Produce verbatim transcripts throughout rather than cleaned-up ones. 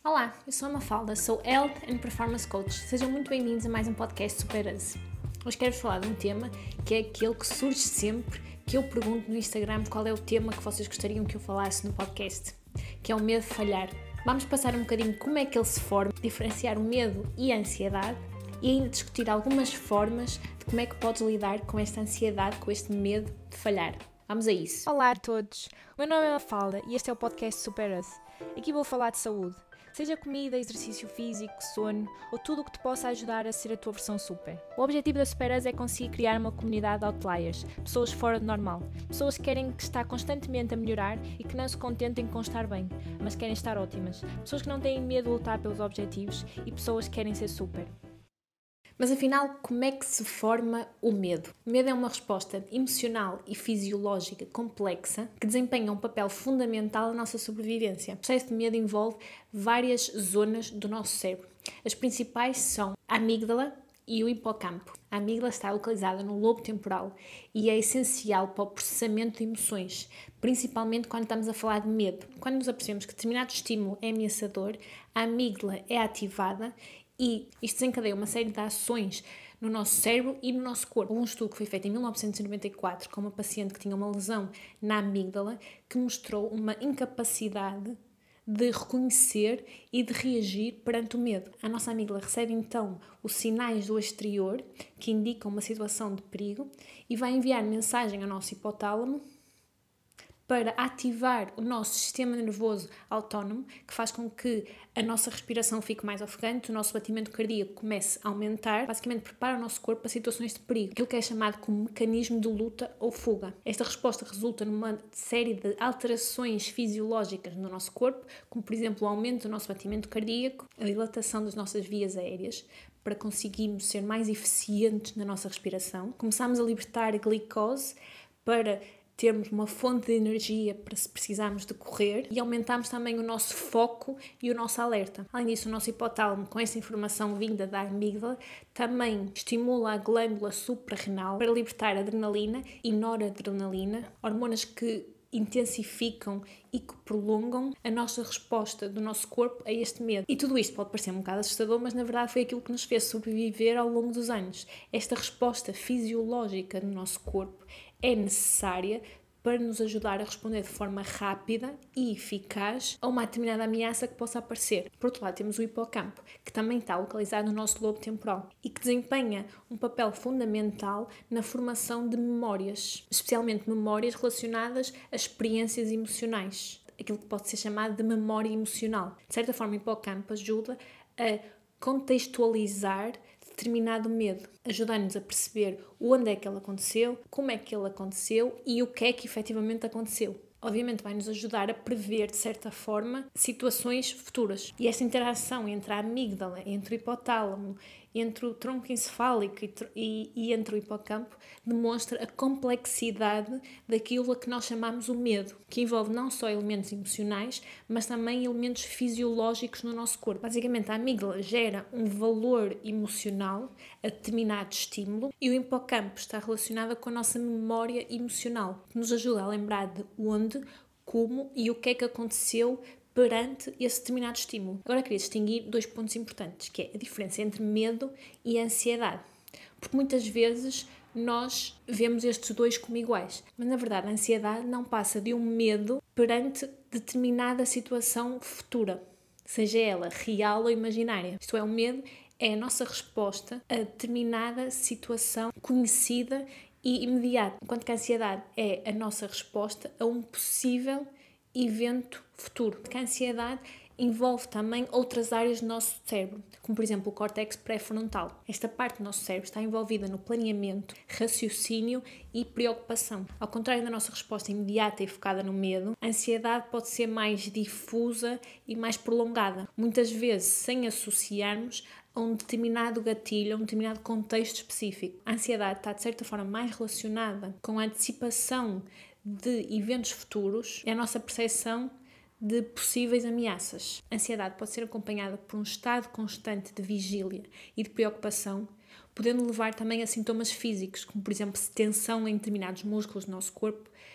Olá, eu sou a Mafalda, sou Health and Performance Coach. Sejam muito bem-vindos a mais um podcast Super Us. Hoje quero falar de um tema que é aquele que surge sempre que eu pergunto no Instagram qual é o tema que vocês gostariam que eu falasse no podcast, que é o medo de falhar. Vamos passar um bocadinho como é que ele se forma, diferenciar o medo e a ansiedade e ainda discutir algumas formas de como é que podes lidar com esta ansiedade, com este medo de falhar. Vamos a isso. Olá a todos, o meu nome é Mafalda e este é o podcast Super Us. Aqui vou falar de saúde, seja comida, exercício físico, sono ou tudo o que te possa ajudar a ser a tua versão super. O objetivo da Super Us é conseguir criar uma comunidade de outliers, pessoas fora do normal, pessoas que querem que está constantemente a melhorar e que não se contentem com estar bem, mas querem estar ótimas, pessoas que não têm medo de lutar pelos objetivos e pessoas que querem ser super. Mas afinal, como é que se forma o medo? O medo é uma resposta emocional e fisiológica complexa que desempenha um papel fundamental na nossa sobrevivência. O processo de medo envolve várias zonas do nosso cérebro. As principais são a amígdala e o hipocampo. A amígdala está localizada no lobo temporal e é essencial para o processamento de emoções, principalmente quando estamos a falar de medo. Quando nos apercebemos que determinado estímulo é ameaçador, a amígdala é ativada e isto desencadeia uma série de ações no nosso cérebro e no nosso corpo. Houve um estudo que foi feito em mil novecentos e noventa e quatro com uma paciente que tinha uma lesão na amígdala que mostrou uma incapacidade de reconhecer e de reagir perante o medo. A nossa amígdala recebe então os sinais do exterior que indicam uma situação de perigo e vai enviar mensagem ao nosso hipotálamo para ativar o nosso sistema nervoso autónomo, que faz com que a nossa respiração fique mais ofegante, o nosso batimento cardíaco comece a aumentar, basicamente prepara o nosso corpo para situações de perigo, aquilo que é chamado como mecanismo de luta ou fuga. Esta resposta resulta numa série de alterações fisiológicas no nosso corpo, como por exemplo o aumento do nosso batimento cardíaco, a dilatação das nossas vias aéreas, para conseguirmos ser mais eficientes na nossa respiração. Começamos a libertar glicose para termos uma fonte de energia para se precisarmos de correr e aumentamos também o nosso foco e o nosso alerta. Além disso, o nosso hipotálamo, com essa informação vinda da amígdala, também estimula a glândula suprarrenal para libertar adrenalina e noradrenalina, hormonas que intensificam e que prolongam a nossa resposta do nosso corpo a este medo. E tudo isto pode parecer um bocado assustador, mas na verdade foi aquilo que nos fez sobreviver ao longo dos anos. Esta resposta fisiológica do nosso corpo é necessária para nos ajudar a responder de forma rápida e eficaz a uma determinada ameaça que possa aparecer. Por outro lado, temos o hipocampo, que também está localizado no nosso lobo temporal e que desempenha um papel fundamental na formação de memórias, especialmente memórias relacionadas a experiências emocionais, aquilo que pode ser chamado de memória emocional. De certa forma, o hipocampo ajuda a contextualizar determinado medo, ajudando-nos a perceber onde é que ele aconteceu, como é que ele aconteceu e o que é que efetivamente aconteceu. Obviamente vai-nos ajudar a prever, de certa forma, situações futuras. E esta interação entre a amígdala, entre o hipotálamo, entre o tronco encefálico e, e, e entre o hipocampo, demonstra a complexidade daquilo a que nós chamamos o medo, que envolve não só elementos emocionais, mas também elementos fisiológicos no nosso corpo. Basicamente, a amígdala gera um valor emocional a determinado estímulo e o hipocampo está relacionado com a nossa memória emocional, que nos ajuda a lembrar de onde, como e o que é que aconteceu perante esse determinado estímulo. Agora queria distinguir dois pontos importantes, que é a diferença entre medo e ansiedade. Porque muitas vezes nós vemos estes dois como iguais, mas na verdade a ansiedade não passa de um medo perante determinada situação futura, seja ela real ou imaginária. Isto é, o medo é a nossa resposta a determinada situação conhecida e imediata, enquanto que a ansiedade é a nossa resposta a um possível evento futuro. Porque a ansiedade envolve também outras áreas do nosso cérebro, como por exemplo o córtex pré-frontal. Esta parte do nosso cérebro está envolvida no planeamento, raciocínio e preocupação. Ao contrário da nossa resposta imediata e focada no medo, a ansiedade pode ser mais difusa e mais prolongada, muitas vezes sem associarmos a um determinado gatilho, a um determinado contexto específico. A ansiedade está de certa forma mais relacionada com a antecipação de eventos futuros e a nossa percepção de possíveis ameaças. A ansiedade pode ser acompanhada por um estado constante de vigília e de preocupação, podendo levar também a sintomas físicos, como por exemplo tensão em determinados músculos do nosso corpo,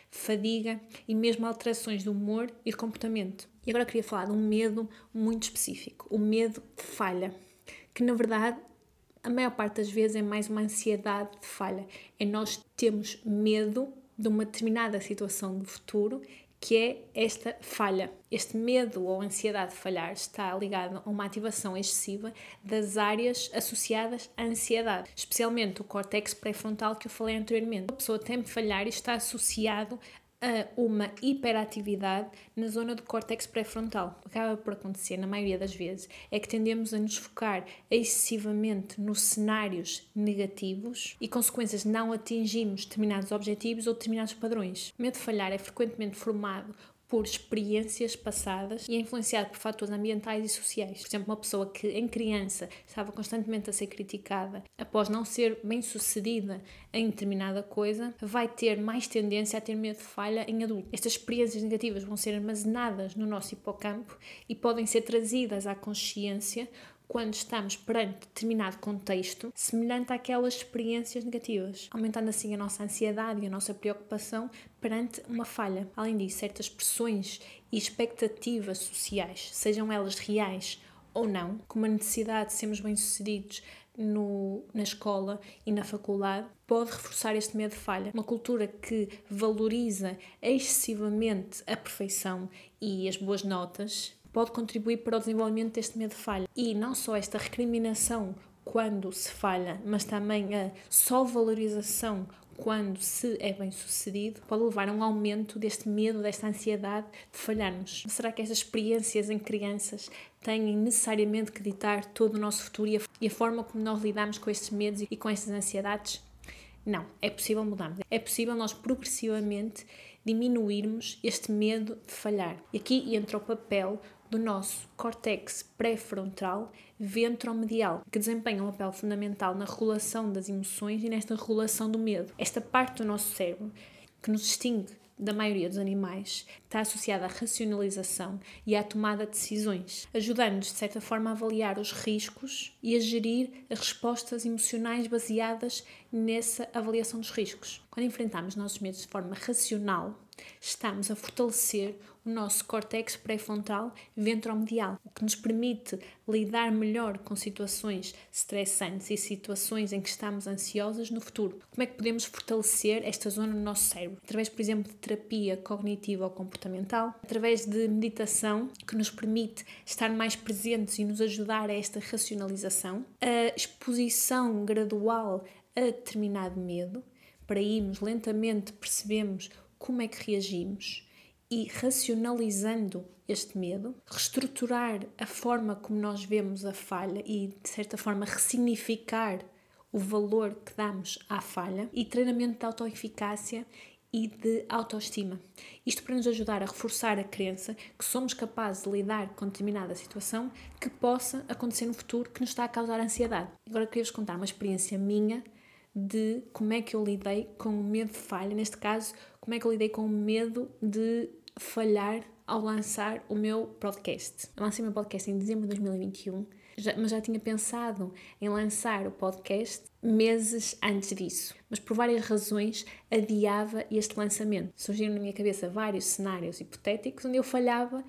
fadiga e mesmo alterações do humor e de comportamento. E agora eu queria falar de um medo muito específico, o medo de falha, que na verdade a maior parte das vezes é mais uma ansiedade de falha. É nós temos medo de uma determinada situação do futuro, que é esta falha. Este medo ou ansiedade de falhar está ligado a uma ativação excessiva das áreas associadas à ansiedade, especialmente o córtex pré-frontal que eu falei anteriormente. A pessoa teme falhar e está associado a uma hiperatividade na zona do córtex pré-frontal. O que acaba por acontecer, na maioria das vezes, é que tendemos a nos focar excessivamente nos cenários negativos e consequências de não atingirmos determinados objetivos ou determinados padrões. O medo de falhar é frequentemente formado por experiências passadas e é influenciado por fatores ambientais e sociais. Por exemplo, uma pessoa que em criança estava constantemente a ser criticada após não ser bem-sucedida em determinada coisa, vai ter mais tendência a ter medo de falha em adulto. Estas experiências negativas vão ser armazenadas no nosso hipocampo e podem ser trazidas à consciência quando estamos perante determinado contexto semelhante àquelas experiências negativas, aumentando assim a nossa ansiedade e a nossa preocupação perante uma falha. Além disso, certas pressões e expectativas sociais, sejam elas reais ou não, como a necessidade de sermos bem-sucedidos no, na escola e na faculdade, pode reforçar este medo de falha. Uma cultura que valoriza excessivamente a perfeição e as boas notas pode contribuir para o desenvolvimento deste medo de falha. E não só esta recriminação quando se falha, mas também a só valorização quando se é bem sucedido, pode levar a um aumento deste medo, desta ansiedade de falharmos. Será que estas experiências em crianças têm necessariamente que ditar todo o nosso futuro e a forma como nós lidamos com estes medos e com estas ansiedades? Não, é possível mudarmos. É possível nós progressivamente diminuirmos este medo de falhar. E aqui entra o papel do nosso córtex pré-frontal ventromedial, que desempenha um papel fundamental na regulação das emoções e nesta regulação do medo. Esta parte do nosso cérebro, que nos distingue da maioria dos animais, está associada à racionalização e à tomada de decisões, ajudando-nos, de certa forma, a avaliar os riscos e a gerir as respostas emocionais baseadas nessa avaliação dos riscos. Quando enfrentamos nossos medos de forma racional, estamos a fortalecer o nosso córtex pré-frontal ventromedial, o que nos permite lidar melhor com situações estressantes e situações em que estamos ansiosos no futuro. Como é que podemos fortalecer esta zona no nosso cérebro? Através, por exemplo, de terapia cognitiva ou comportamental, através de meditação, que nos permite estar mais presentes e nos ajudar a esta racionalização, a exposição gradual a determinado medo, para irmos lentamente percebemos como é que reagimos e racionalizando este medo, reestruturar a forma como nós vemos a falha e, de certa forma, ressignificar o valor que damos à falha e treinamento de autoeficácia e de autoestima. Isto para nos ajudar a reforçar a crença que somos capazes de lidar com determinada situação que possa acontecer no futuro que nos está a causar ansiedade. Agora queria-vos contar uma experiência minha de como é que eu lidei com o medo de falha, neste caso, como é que eu lidei com o medo de falhar ao lançar o meu podcast. Eu lancei o meu podcast em dezembro de dois mil e vinte e um, já, mas já tinha pensado em lançar o podcast meses antes disso, mas por várias razões adiava este lançamento. Surgiram na minha cabeça vários cenários hipotéticos onde eu falhava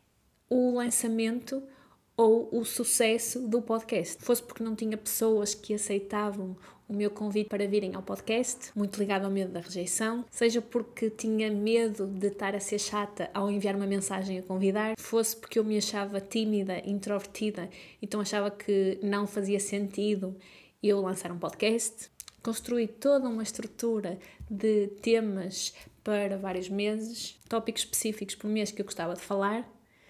o lançamento ou o sucesso do podcast. Fosse porque não tinha pessoas que aceitavam o meu convite para virem ao podcast, muito ligado ao medo da rejeição, seja porque tinha medo de estar a ser chata ao enviar uma mensagem a convidar, fosse porque eu me achava tímida, introvertida, então achava que não fazia sentido eu lançar um podcast. Construí toda uma estrutura de temas para vários meses, tópicos específicos por mês que eu gostava de falar,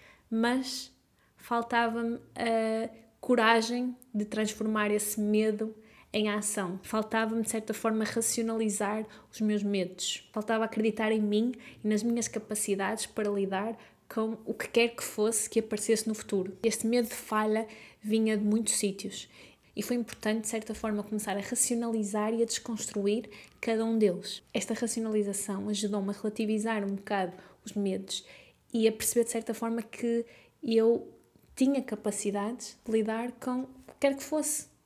mas faltava-me a coragem de transformar esse medo em ação. Faltava-me, de certa forma, racionalizar os meus medos. Faltava acreditar em mim e nas minhas capacidades para lidar com o que quer que fosse que aparecesse no futuro. Este medo de falha vinha de muitos sítios e foi importante, de certa forma, começar a racionalizar e a desconstruir cada um deles. Esta racionalização ajudou-me a relativizar um bocado os medos e a perceber, de certa forma, que eu tinha capacidades de lidar com o que quer que fosse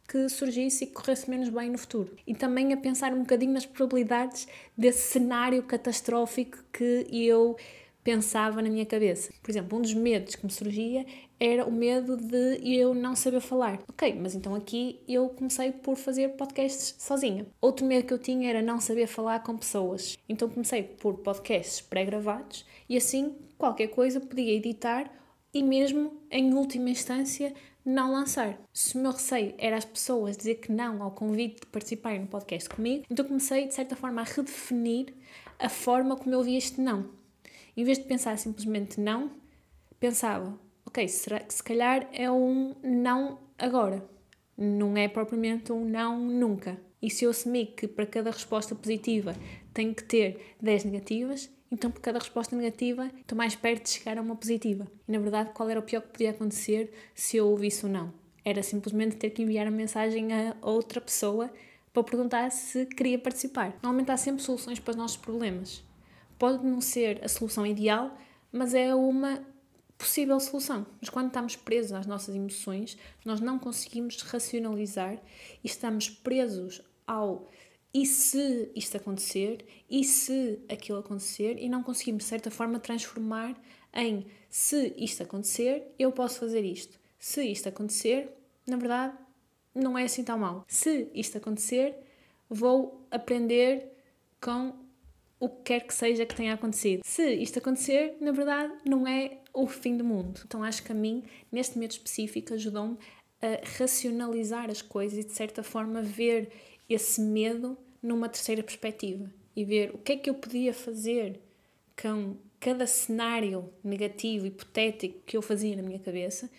que surgisse e que corresse menos bem no futuro. E também a pensar um bocadinho nas probabilidades desse cenário catastrófico que eu pensava na minha cabeça. Por exemplo, um dos medos que me surgia era o medo de eu não saber falar. Ok, mas então aqui eu comecei por fazer podcasts sozinha. Outro medo que eu tinha era não saber falar com pessoas. Então comecei por podcasts pré-gravados e assim qualquer coisa podia editar e mesmo, em última instância, não lançar. Se o meu receio era as pessoas dizer que não ao convite de participarem no podcast comigo, então comecei, de certa forma, a redefinir a forma como eu via este não. Em vez de pensar simplesmente não, pensava, ok, será que se calhar é um não agora? Não é propriamente um não nunca. E se eu assumir que para cada resposta positiva tenho que ter dez negativas, então por cada resposta negativa estou mais perto de chegar a uma positiva. E na verdade, qual era o pior que podia acontecer se eu ouvisse o não? Era simplesmente ter que enviar a mensagem a outra pessoa para perguntar se queria participar. Normalmente há sempre soluções para os nossos problemas. Pode não ser a solução ideal, mas é uma possível solução. Mas quando estamos presos às nossas emoções, nós não conseguimos racionalizar e estamos presos ao e se isto acontecer, e se aquilo acontecer, e não conseguimos, de certa forma, transformar em se isto acontecer, eu posso fazer isto. Se isto acontecer, na verdade, não é assim tão mal. Se isto acontecer, vou aprender com o que quer que seja que tenha acontecido. Se isto acontecer, na verdade, não é o fim do mundo. Então acho que a mim, neste método específico, ajudou-me a racionalizar as coisas e, de certa forma, ver esse medo numa terceira perspectiva e ver o que é que eu podia fazer com cada cenário negativo, hipotético que eu fazia na minha cabeça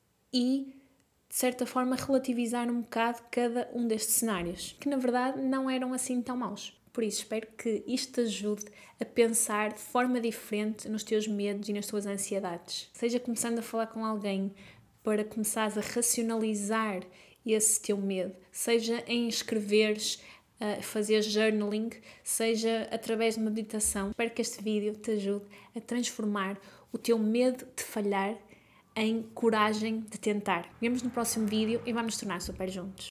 e, de certa forma, relativizar um bocado cada um destes cenários, que na verdade não eram assim tão maus. Por isso, espero que isto te ajude a pensar de forma diferente nos teus medos e nas tuas ansiedades. Seja começando a falar com alguém para começares a racionalizar esse teu medo, seja em escreveres, uh, fazer journaling, seja através de meditação. Espero que este vídeo te ajude a transformar o teu medo de falhar em coragem de tentar. Vemo-nos no próximo vídeo e vamos nos tornar super juntos.